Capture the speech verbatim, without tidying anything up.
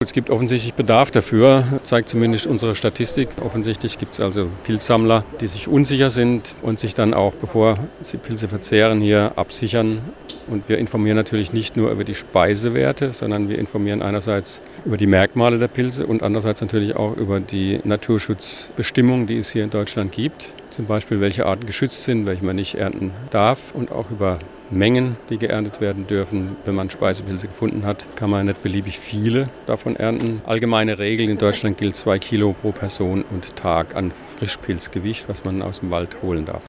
Es gibt offensichtlich Bedarf dafür, zeigt zumindest unsere Statistik. Offensichtlich gibt es also Pilzsammler, die sich unsicher sind und sich dann auch, bevor sie Pilze verzehren, hier absichern. Und wir informieren natürlich nicht nur über die Speisewerte, sondern wir informieren einerseits über die Merkmale der Pilze und andererseits natürlich auch über die Naturschutzbestimmungen, die es hier in Deutschland gibt. Zum Beispiel, welche Arten geschützt sind, welche man nicht ernten darf, und auch über Mengen, die geerntet werden dürfen. Wenn man Speisepilze gefunden hat, kann man nicht beliebig viele davon ernten. Allgemeine Regel in Deutschland gilt zwei Kilo pro Person und Tag an Frischpilzgewicht, was man aus dem Wald holen darf.